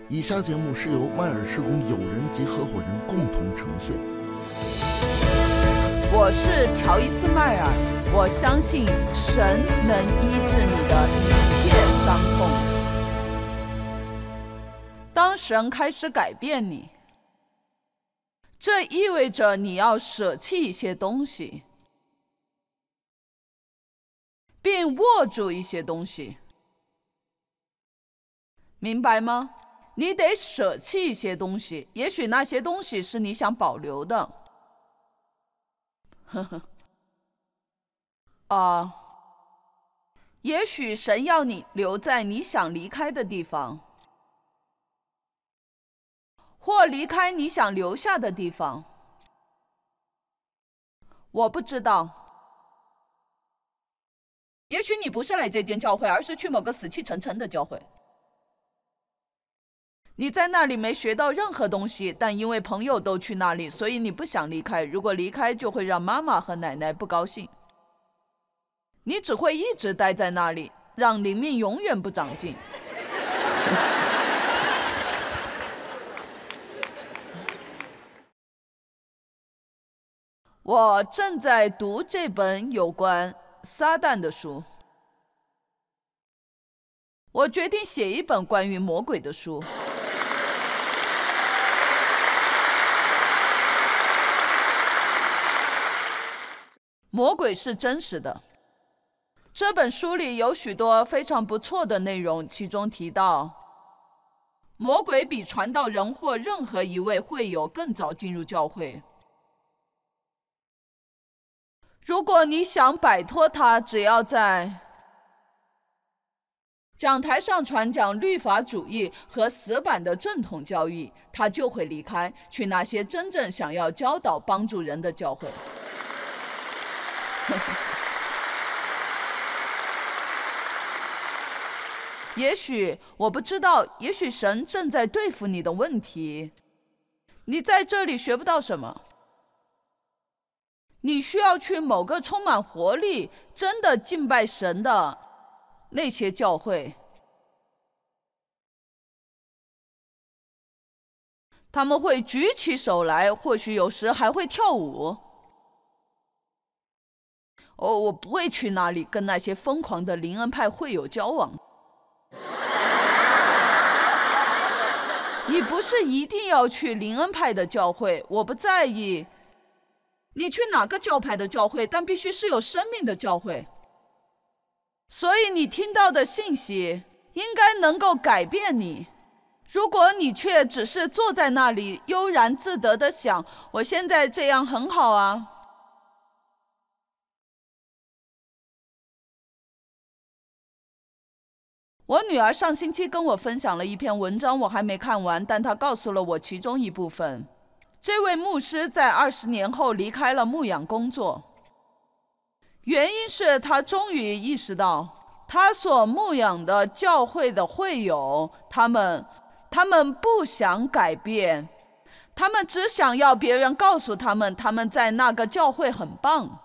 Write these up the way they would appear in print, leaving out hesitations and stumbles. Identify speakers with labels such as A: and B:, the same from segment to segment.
A: 以下节目是由迈尔施工友人及合伙人共同呈现。
B: 我是乔伊斯迈尔，我相信神能医治你的一切伤痛。当神开始改变你，这意味着你要舍弃一些东西，并握住一些东西，明白吗？你得舍弃一些东西，也许那些东西是你想保留的。也许神要你留在你想离开的地方，或离开你想留下的地方。我不知道。也许你不是来这间教会，而是去某个死气沉沉的教会。你在那里没学到任何东西，但因为朋友都去那里，所以你不想离开。如果离开，就会让妈妈和奶奶不高兴。你只会一直待在那里，让灵命永远不长进。我正在读这本有关撒旦的书。我决定写一本关于魔鬼的书。魔鬼是真实的。这本书里有许多非常不错的内容，其中提到，魔鬼比传道人或任何一位会友更早进入教会。如果你想摆脱他，只要在讲台上传讲律法主义和死板的正统教义，他就会离开，去那些真正想要教导帮助人的教会。也许我不知道，也许神正在对付你的问题。你在这里学不到什么，你需要去某个充满活力、真的敬拜神的那些教会。他们会举起手来，或许有时还会跳舞。我不会去那里跟那些疯狂的灵恩派会友交往。你不是一定要去灵恩派的教会，我不在意你去哪个教派的教会，但必须是有生命的教会。所以你听到的信息应该能够改变你。如果你却只是坐在那里悠然自得地想，我现在这样很好啊。我女儿上星期跟我分享了一篇文章，我还没看完，但她告诉了我其中一部分。这位牧师在20年后离开了牧养工作，原因是他终于意识到，他所牧养的教会的会友，他们不想改变，他们只想要别人告诉他们，他们在那个教会很棒。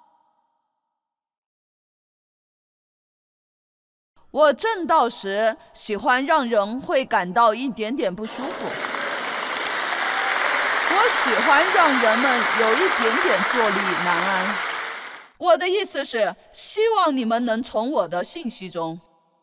B: 我正道时喜欢让人会感到一点点不舒服，我喜欢让人们有一点点坐立难安。我的意思是，希望你们能从我的信息中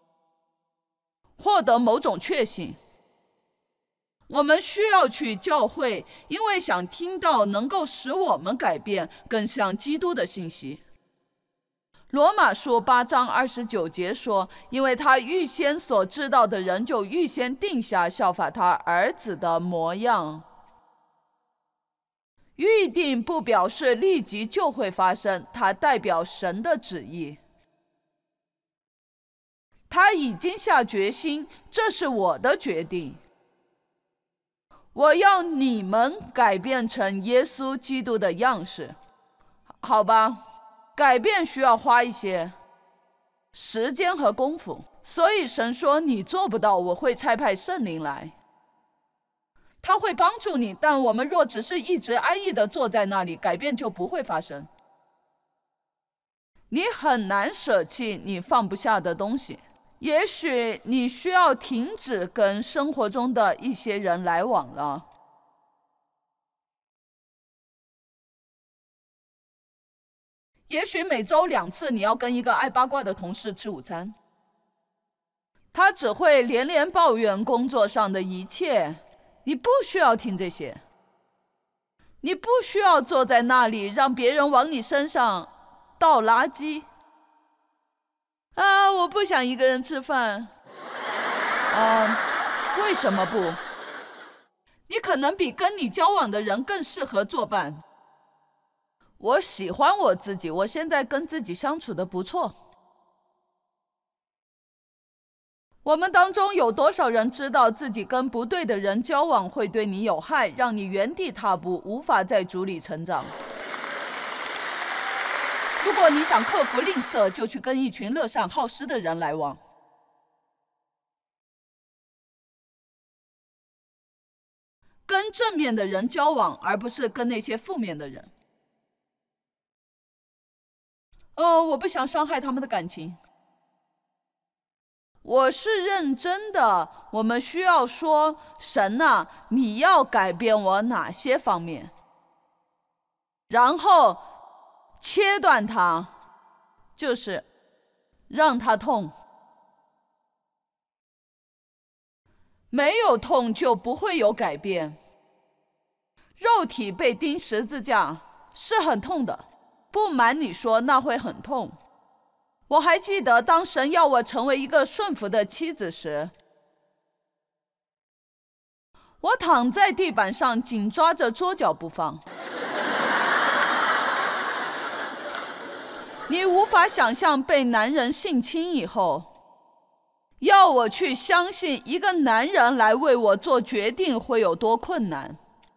B: 获得某种确信。我们需要去教会，因为想听到能够使我们改变更像基督的信息。罗马书8章29节说，因为他预先所知道的人，就预先定下效法他儿子的模样。预定不表示立即就会发生，它代表神的旨意。他已经下决心，这是我的决定。我要你们改变成耶稣基督的样式。好吧，改变需要花一些时间和功夫，所以神说你做不到，我会差派圣灵来，他会帮助你。但我们若只是一直安逸地坐在那里，改变就不会发生。你很难舍弃你放不下的东西， 也许你需要停止跟生活中的一些人来往了。也许每周2次你要跟一个爱八卦的同事吃午餐，他只会连连抱怨工作上的一切，你不需要听这些。你不需要坐在那里让别人往你身上倒垃圾。我不想一个人吃饭。为什么不？你可能比跟你交往的人更适合作伴。我喜欢我自己，我现在跟自己相处得不错。我们当中有多少人知道自己跟不对的人交往会对你有害，让你原地踏步，无法在主里成长？如果你想克服吝啬，就去跟一群乐善好施的人来往。跟正面的人交往，而不是跟那些负面的人。我不想伤害他们的感情。我是认真的，我们需要说，神啊，你要改变我哪些方面？然后切断它，就是让它痛。没有痛就不会有改变。肉体被钉十字架是很痛的，不瞒你说，那会很痛。我还记得当神要我成为一个顺服的妻子时，我躺在地板上紧抓着桌角不放。你无法想象被男人性侵以后，要我去相信一个男人来为我做决定会有多困难。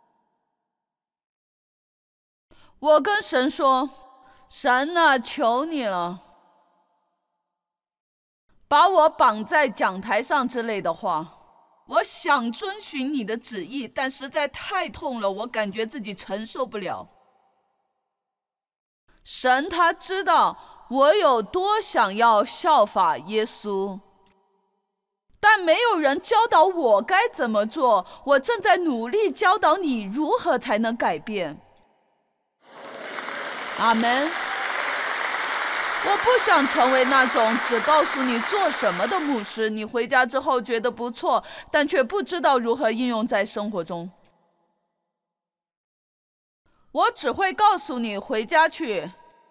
B: 我跟神说，神啊，求你了，把我绑在讲台上之类的话。我想遵循你的旨意，但实在太痛了，我感觉自己承受不了。神他知道我有多想要效法耶稣，但没有人教导我该怎么做。我正在努力教导你如何才能改变。阿们。我不想成为那种只告诉你做什么的牧师，你回家之后觉得不错，但却不知道如何应用在生活中。我只会告诉你回家去，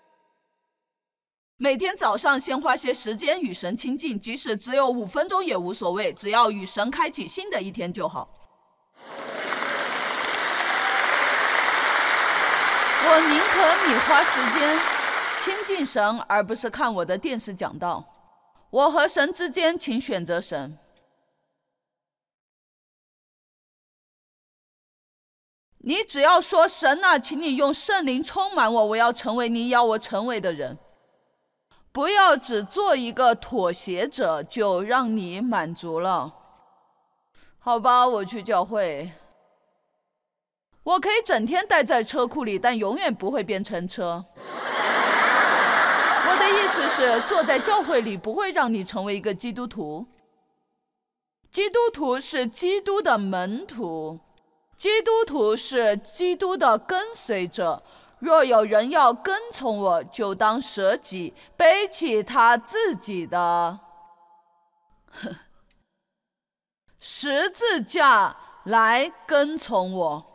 B: 每天早上先花些时间与神亲近，即使只有5分钟也无所谓，只要与神开启新的一天就好。我宁可你花时间亲近神，而不是看我的电视讲道。我和神之间，请选择神。你只要说，神啊，请你用圣灵充满我，我要成为你要我成为的人。不要只做一个妥协者，就让你满足了。好吧，我去教会。我可以整天待在车库里，但永远不会变成车。我的意思是，坐在教会里不会让你成为一个基督徒。基督徒是基督的门徒，基督徒是基督的跟随者。若有人要跟从我，就当舍己，背起他自己的十字架来跟从我。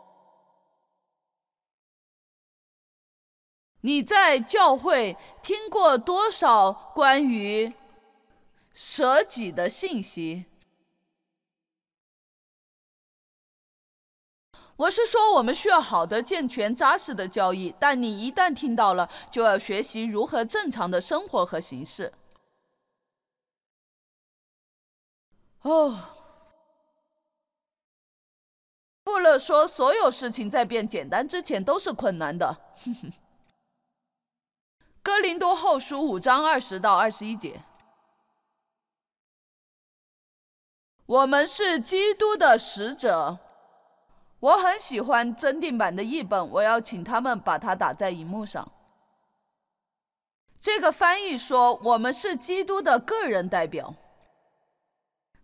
B: 你在教会听过多少关于舍己的信息？我是说，我们需要好的、健全、扎实的教义，但你一旦听到了，就要学习如何正常的生活和行事。布勒说，所有事情在变简单之前都是困难的。哥林多后书5章20到21节。我们是基督的使者。我很喜欢增订版的译本，我要请他们把它打在荧幕上。这个翻译说，我们是基督的个人代表。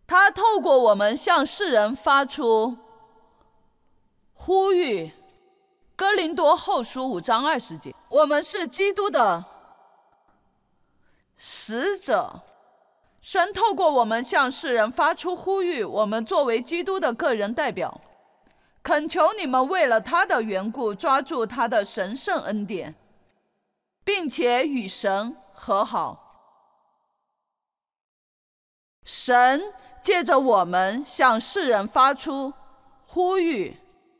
B: 他透过我们向世人发出呼吁。哥林多后书5章20节，我们是基督的使者。神透过我们向世人发出呼吁，我们作为基督的个人代表，恳求你们为了他的缘故抓住他的神圣恩典，并且与神和好。神借着我们向世人发出呼吁。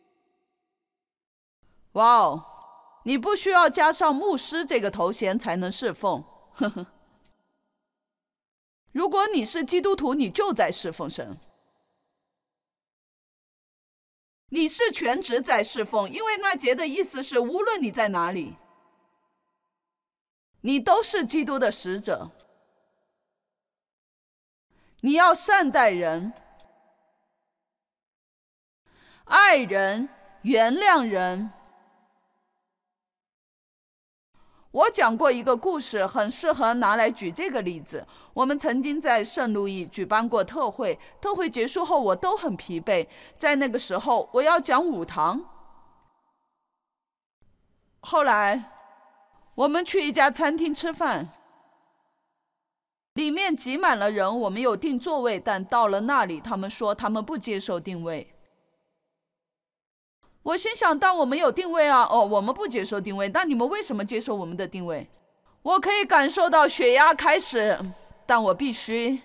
B: 哇哦，你不需要加上牧师这个头衔才能侍奉。呵呵，如果你是基督徒，你就在侍奉神。你是全职在侍奉，因为那节的意思是，无论你在哪里，你都是基督的使者。你要善待人，爱人，原谅人。我讲过一个故事，很适合拿来举这个例子。我们曾经在圣路易举办过特会，特会结束后我都很疲惫，在那个时候我要讲5堂。后来我们去一家餐厅吃饭，里面挤满了人，我们有订座位，但到了那里他们说他们不接受定位。我心想，但我们有定位啊，我们不接受定位，那你们为什么接受我们的定位？我可以感受到血压开始，但我必须。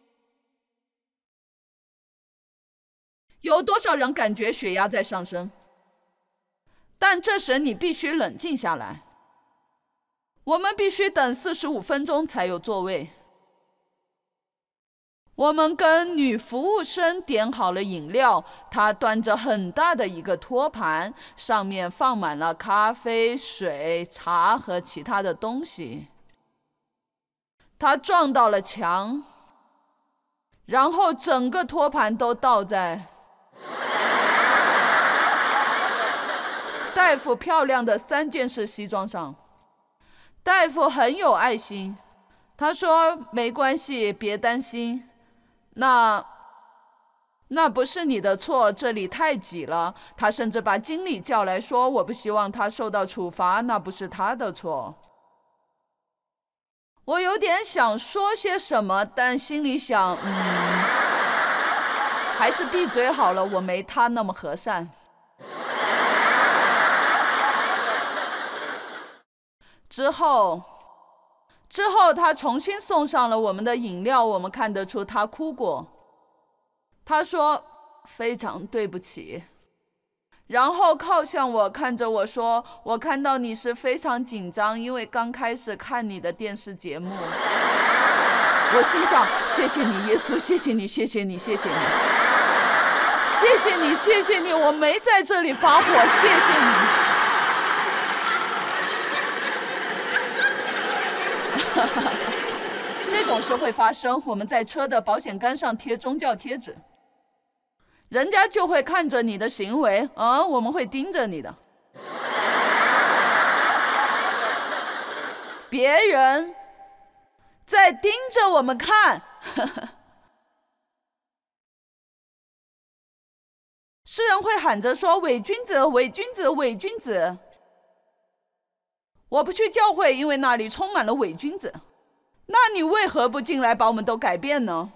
B: 有多少人感觉血压在上升？但这时你必须冷静下来。我们必须等45分钟才有座位。我们跟女服务生点好了饮料，她端着很大的一个托盘，上面放满了咖啡、水、茶和其他的东西。她撞到了墙，然后整个托盘都倒在大夫漂亮的3件式西装上。大夫很有爱心，他说没关系，别担心，那不是你的错，这里太挤了。他甚至把经理叫来说，我不希望他受到处罚，那不是他的错。我有点想说些什么，但心里想还是闭嘴好了，我没他那么和善。之后他重新送上了我们的饮料，我们看得出他哭过。他说非常对不起，然后靠向我，看着我说，我看到你是非常紧张，因为刚开始看你的电视节目。我心想，谢谢你耶稣，谢谢你，谢谢你，谢谢你，谢谢你，谢谢你，我没在这里发火，谢谢你。这种事会发生，我们在车的保险杆上贴宗教贴纸，人家就会看着你的行为，我们会盯着你的。别人在盯着我们看。世人会喊着说，伪君子，伪君子，伪君子。我不去教会，因为那里充满了伪君子。那你为何不进来把我们都改变呢？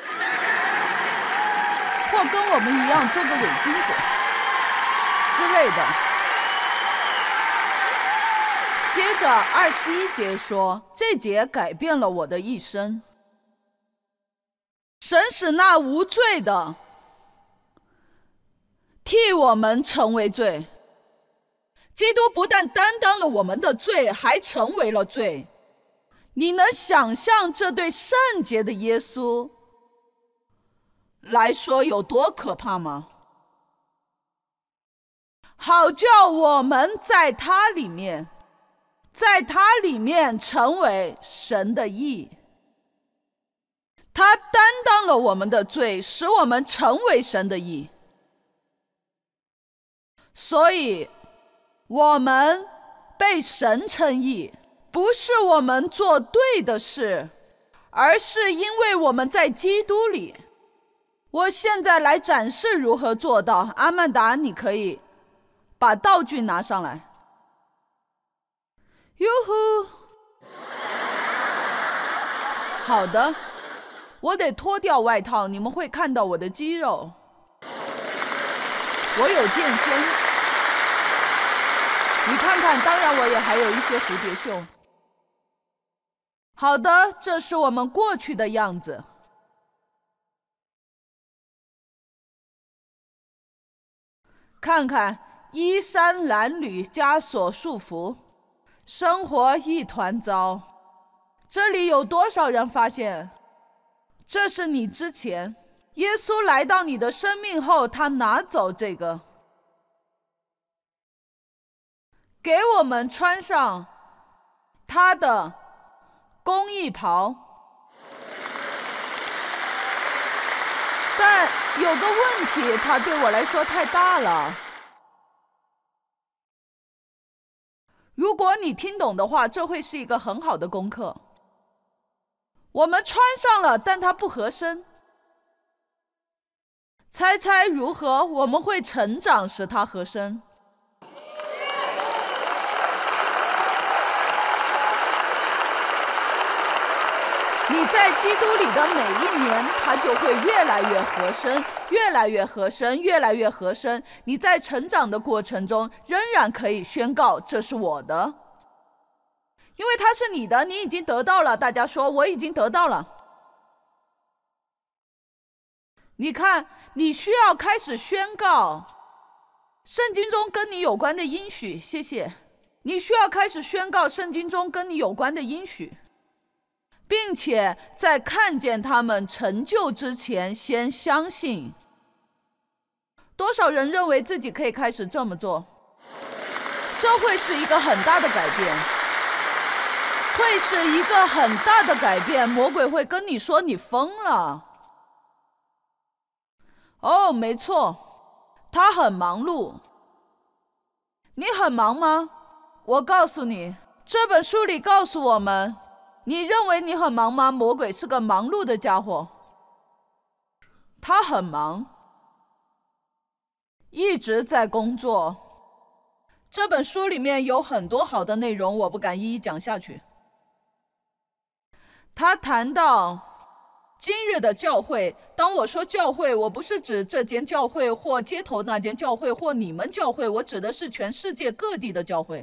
B: 或跟我们一样做个伪君子之类的。接着21节说，这节改变了我的一生。神使那无罪的替我们成为罪。基督不但担当了我们的罪，还成为了罪。你能想象这对圣洁的耶稣来说有多可怕吗？好叫我们在他里面成为神的义。他担当了我们的罪，使我们成为神的义。所以我们被神称义，不是我们做对的事，而是因为我们在基督里。 我现在来展示如何做到。阿曼达，你可以把道具拿上来。哟呼！好的，我得脱掉外套，你们会看到我的肌肉。我有健身，你看看，当然我也还有一些蝴蝶袖。好的，这是我们过去的样子。看看，衣衫褴褛，枷锁束缚，生活一团糟。这里有多少人发现，这是你之前耶稣来到你的生命后，他拿走这个，给我们穿上他的公义袍。但有个问题，它对我来说太大了。如果你听懂的话，这会是一个很好的功课。我们穿上了，但它不合身。猜猜如何？我们会成长，使它合身。你在基督里的每一年，它就会越来越合身，越来越合身，越来越合身。你在成长的过程中，仍然可以宣告这是我的，因为它是你的，你已经得到了。大家说我已经得到了。你看，你需要开始宣告圣经中跟你有关的应许。谢谢。你需要开始宣告圣经中跟你有关的应许，并且在看见他们成就之前，先相信。多少人认为自己可以开始这么做？这会是一个很大的改变，会是一个很大的改变。魔鬼会跟你说你疯了。哦，没错，他很忙碌。你很忙吗？我告诉你，这本书里告诉我们，你认为你很忙吗？魔鬼是个忙碌的家伙，他很忙，一直在工作。这本书里面有很多好的内容，我不敢一一讲下去。他谈到今日的教会，当我说教会，我不是指这间教会或街头那间教会或你们教会，我指的是全世界各地的教会。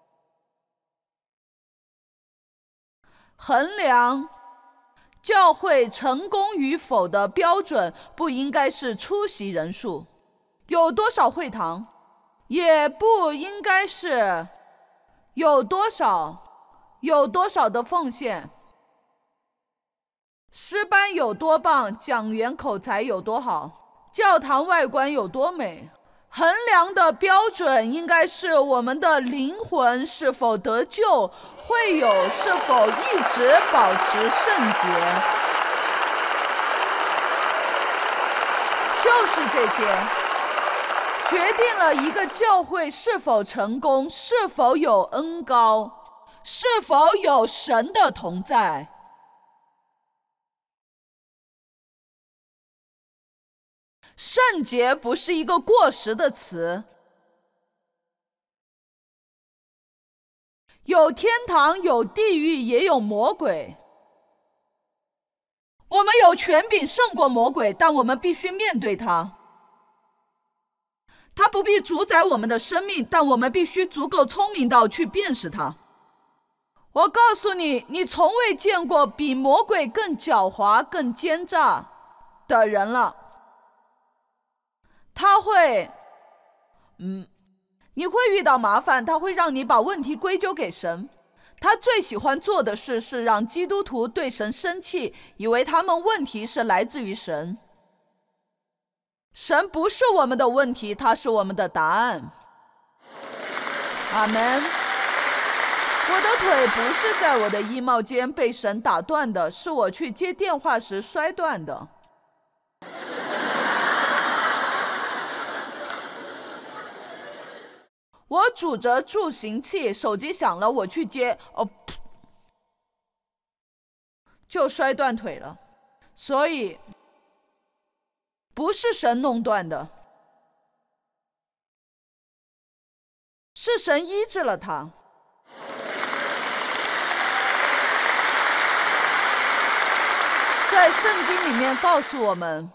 B: 衡量教会成功与否的标准不应该是出席人数，有多少会堂，也不应该是有多少的奉献，诗班有多棒，讲员口才有多好，教堂外观有多美。衡量的标准应该是我们的灵魂是否得救，会友是否一直保持圣洁，就是这些决定了一个教会是否成功，是否有恩膏，是否有神的同在。圣洁不是一个过时的词，有天堂，有地狱，也有魔鬼。我们有权柄胜过魔鬼，但我们必须面对它。它不必主宰我们的生命，但我们必须足够聪明到去辨识它。我告诉你，你从未见过比魔鬼更狡猾、更奸诈的人了。他会，你会遇到麻烦，他会让你把问题归咎给神。他最喜欢做的事是让基督徒对神生气，以为他们问题是来自于神。神不是我们的问题，他是我们的答案。阿们。我的腿不是在我的衣帽间被神打断的，是我去接电话时摔断的。我拄着助行器，手机响了，我去接，就摔断腿了。所以不是神弄断的，是神医治了他。在圣经里面告诉我们，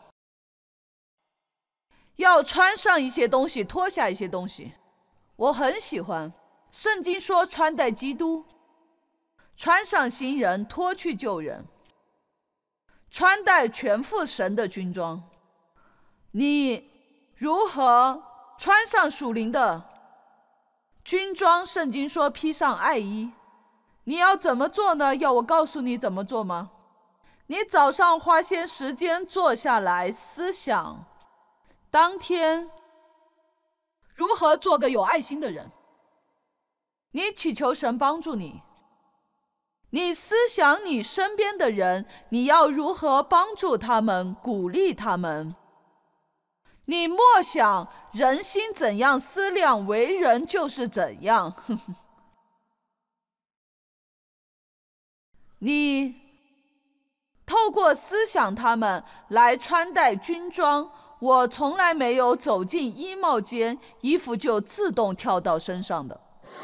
B: 要穿上一些东西，脱下一些东西。我很喜欢圣经说穿戴基督，穿上新人，脱去旧人，穿戴全副神的军装。你如何穿上属灵的军装？圣经说披上爱衣。你要怎么做呢？要我告诉你怎么做吗？你早上花些时间坐下来思想，当天如何做个有爱心的人。你祈求神帮助你，你思想你身边的人，你要如何帮助他们，鼓励他们。你默想人心怎样思量，为人就是怎样。你透过思想他们来穿戴军装。我从来没有走进衣帽间，衣服就自动跳到身上的。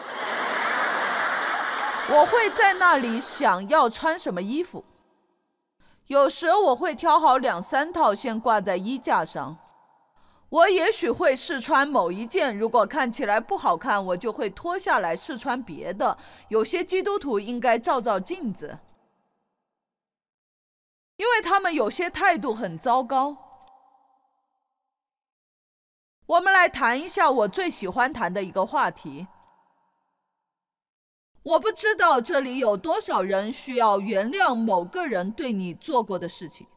B: 我会在那里想要穿什么衣服，有时我会挑好2、3套先挂在衣架上。我也许会试穿某一件，如果看起来不好看，我就会脱下来试穿别的。有些基督徒应该照照镜子，因为他们有些态度很糟糕。我们来谈一下我最喜欢谈的一个话题。我不知道这里有多少人需要原谅某个人对你做过的事情。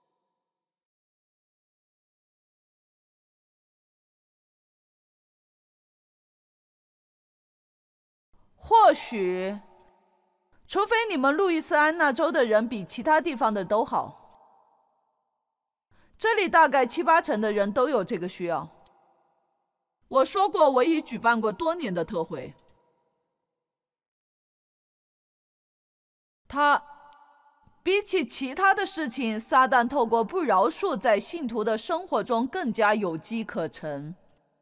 B: 或许，除非你们路易斯安那州的人比其他地方的都好，这里大概7、8成的人都有这个需要。我说过，我已举办过多年的特会。比起其他的事情，撒旦透过不饶恕在信徒的生活中更加有机可乘。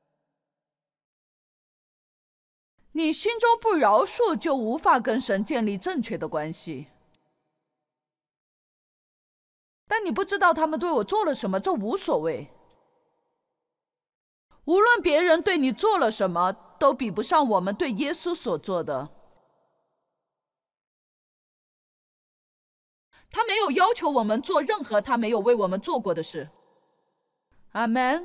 B: 你心中不饶恕，就无法跟神建立正确的关系。但你不知道他们对我做了什么，这无所谓。无论别人对你做了什么，都比不上我们对耶稣所做的。他没有要求我们做任何他没有为我们做过的事。阿们。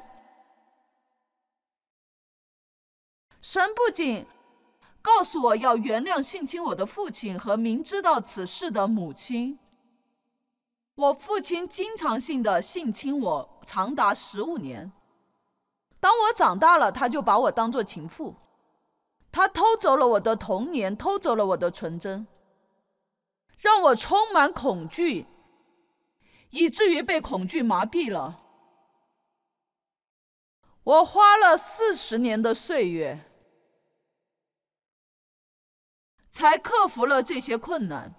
B: 神不仅告诉我要原谅性侵我的父亲和明知道此事的母亲。我父亲经常性的性侵我长达15年。当我长大了，他就把我当作情妇。他偷走了我的童年，偷走了我的纯真，让我充满恐惧，以至于被恐惧麻痹了。我花了40年的岁月，才克服了这些困难。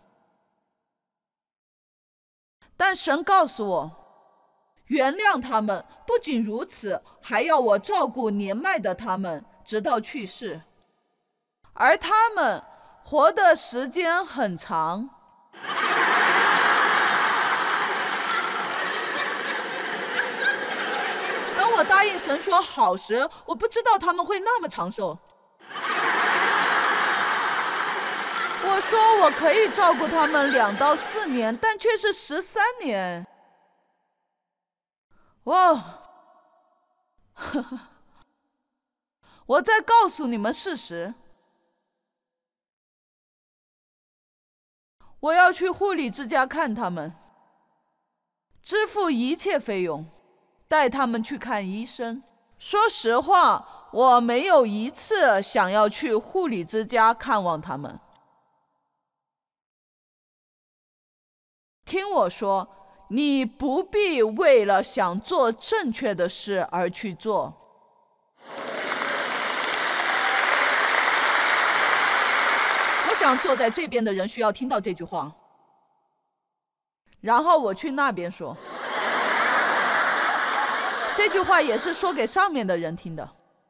B: 但神告诉我，原谅他们，不仅如此，还要我照顾年迈的他们，直到去世。而他们活的时间很长。当我答应神说好时，我不知道他们会那么长寿。我说我可以照顾他们2到4年，但却是13年。哇！我在告诉你们事实。我要去护理之家看他们，支付一切费用，带他们去看医生。说实话，我没有一次想要去护理之家看望他们。听我说，你不必为了想做正确的事而去做。我想坐在这边的人需要听到这句话，然后我去那边说。 这句话也是说给上面的人听的。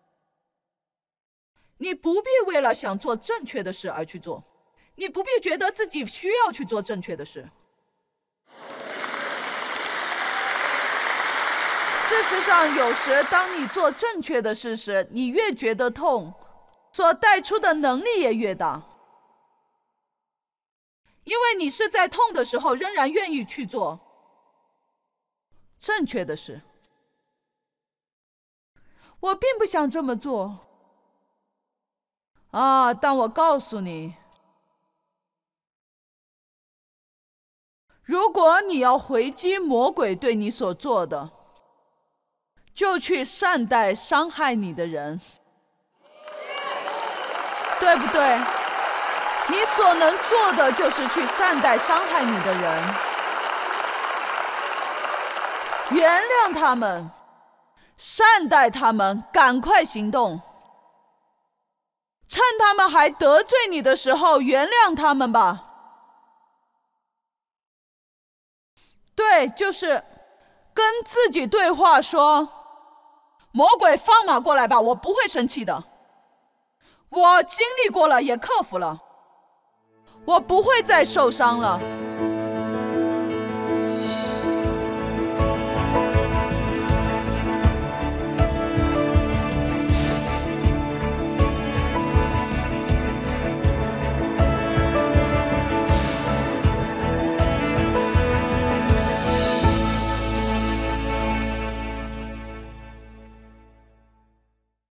B: 你不必为了想做正确的事而去做，你不必觉得自己需要去做正确的事。事实上，有时当你做正确的事时，你越觉得痛，所带出的能力也越大，因为你是在痛的时候仍然愿意去做正确的事。我并不想这么做啊，但我告诉你，如果你要回击魔鬼对你所做的，就去善待伤害你的人，对不对？你所能做的就是去善待伤害你的人，原谅他们，善待他们，赶快行动。趁他们还得罪你的时候，原谅他们吧。对，就是跟自己对话说，魔鬼放马过来吧，我不会生气的。我经历过了，也克服了，我不会再受伤了。